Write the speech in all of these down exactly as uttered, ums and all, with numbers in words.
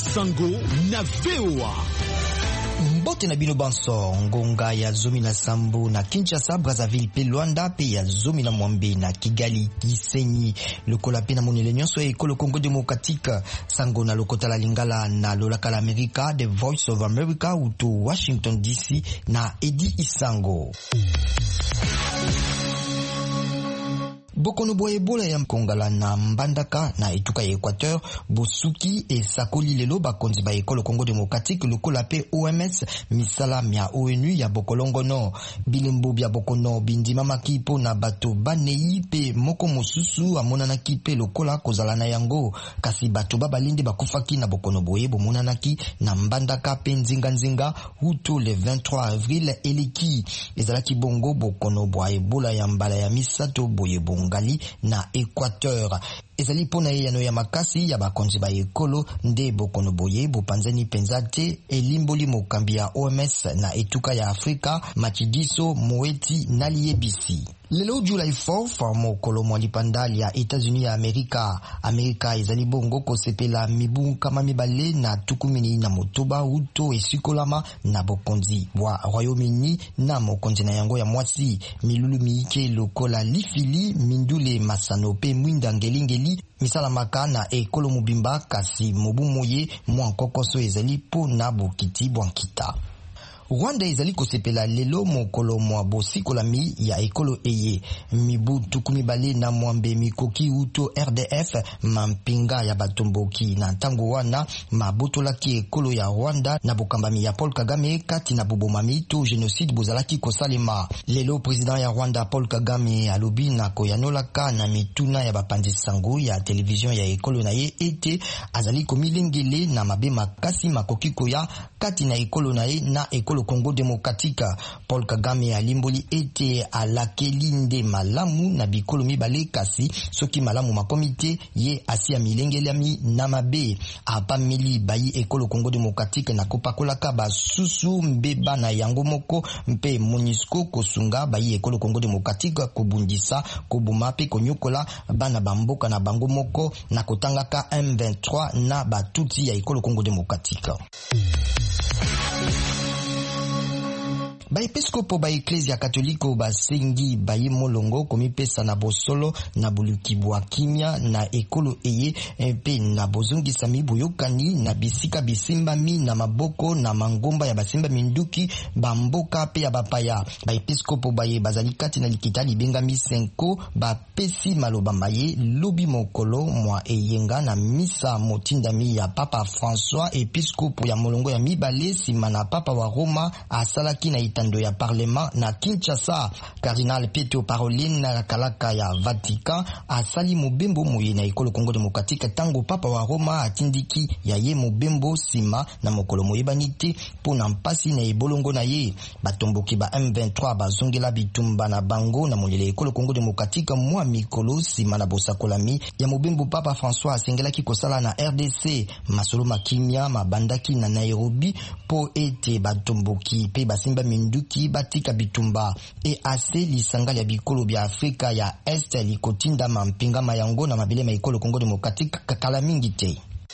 Sango na V O A. Mbote na bino banso ngonga ya zomi na Sambo na Kinshasa, Brazzaville pe Luanda pe ya zomi na Mwambe na Kigali, Gisenyi lokola pe na monele nyonso ekolo Congo Democratique. Sango na lokota la Lingala na lolaka la America, The Voice of America uto Washington D C na Edi Isango. Bokono bo ebola ya Kongala na Mbandaka na etuka ya Equateur, Bosuki e Sakoli lelo bakonzi ba ekolo Congo Democratique lokola pe O M S misala mia O N U ya Bokolongono. Bilembo bya Bokono bindima makipo na bato banei pe moko mosusu amonanaki pe lokola kozala na yango, kasi bato babalinde bakufaki na Bokono boye bomonanaki na Mbandaka pe nzinga nzinga uto le vingt-trois avril eleki. Ezalaki bongo Bokono bo ebola ya mbala ya misato boye bongo Gali na Equateur. Ezali pona yano ya makasi ya bakonzi ba ekolo nde Bokono boye bopanzani penzate elimboli mokambi ya O M S na etuka ya Afrika Machidiso Moeti na Liebisi. Lelo July fourth mokolo mwalipandali ya Etats-Unis ya Amerika. Amerika ezali bongo kosepela mibu kama mibale na tukumini na motoba uto esikolama na bokonzi wa Royaume-Uni na mokonzi na yango ya mwasi. Milulu miike lokola lifili mindule masano pe mwinda ngelingeli misala maka na ekolo mubimba, kasi mobu moye mwa kokoso ezali po na bokiti bwankita. Rwanda ezali kosepela lelo mokolo mwa bosikolami ya ekolo eye mibu tukumi bale na mwambe mikoki uto R D F mampinga ya batomboki na ntango wana mabotolaki ekolo ya Rwanda na bokambami ya Paul Kagame kati na bobomami to genocide bozalaki kosalema. Lelo president ya Rwanda Paul Kagame alobi na koyanolaka na mituna ya bapanzi sango ya television ya ekolo na ye ete azali komilengele na mabe makasi makoki koya kati na ekolo na ye na ekolo Congo Democratique. Paul Kagame alimboli ete alakeli nde malamu na bikolo mibale, kasi soki malamu makomite ye asi ya milengelami na mabe apameli bayi ekolo Congo Democratique na kopakolaka basusu mbeba na yango moko mpe MONUSCO kosunga bayi ekolo Congo Democratique kobundisa kobuma pe konyokola bana bamboka na bango moko na kotangaka M vingt-trois na batuti ya ekolo Congo Democratique. Ba episkopo ba Eklezia Katoliko basengi baye molongo komipesa na bosolo na buluki bwa kimia na ekolo eye pe na bozongisa miboyokani na bisika bisimbami na maboko na mangomba ya basimba minduki bamboka pe ya bapaya. Ba episkopo baye bazali kati na likita libenga misenko bapesi maloba maye lobi mokolo mwa eyenga na misa motindami ya Papa François, episkopo ya molongo ya mibale sima na Papa wa Roma asalaki na tando ya parlement na Kinshasa. Cardinal Pietro Parolin na kalaka ya Vatican asali mobembo moye na ekolo Congo Democratique tango Papa wa Roma atindiki ya ye mobembo sima na mokolo moyebani te pona mpasi na ebolongo na ye. Batomboki ba M vingt-trois bazongela bitumba na bango na monele ekolo Congo Democratique mwa mikolo sima na bosakolami ya mobembo Papa François asengelaki kosala na R D C. Masolo makimia mabandaki na Nairobi po ete batomboki pe basimba minduki batika bitumba e ase lisanga ya bikolo bya Afrika ya Est likotinda mampinga mayango na mabele ma ekolo Congo Democratique kakala mingi te.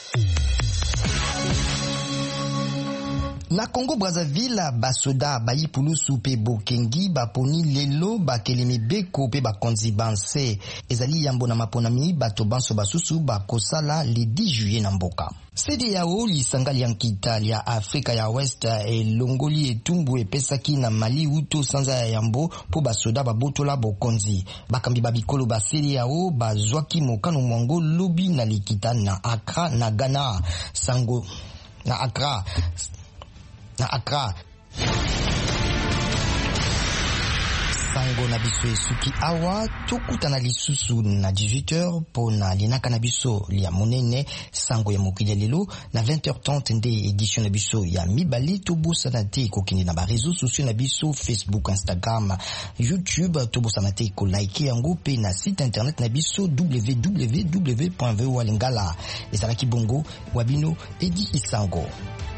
Na Congo Brazzaville basoda bayi pulusu pe bokengi baponi lelo bakelemi beko pe bakonzi banse ezali yambo na maponami bato banso basusu bakosala le dix juillet na mboka. C D A O lisanga liankita lia Afrika ya West elongoli etumbu epesaki na Mali uto sanza ya yambo po basoda babotola bokonzi. Bakambi babikolo ba C D A O bazwaki mokano mwango lobi na likita na Accra na Ghana. Sango na Accra na Accra sango na biso esuki awa tokutana lisusu na dix-huit heures po na linaka na biso lia monene sango ya mokili lelo na vingt heures trente nde edition na biso ya mibali tobosana te kokende na ba réseaux sociaux na biso Facebook, Instagram, YouTube tobosana te ko like yango pe na site internet na biso w w w point v o a lingala ezalaki bongo wabino Edi Isango.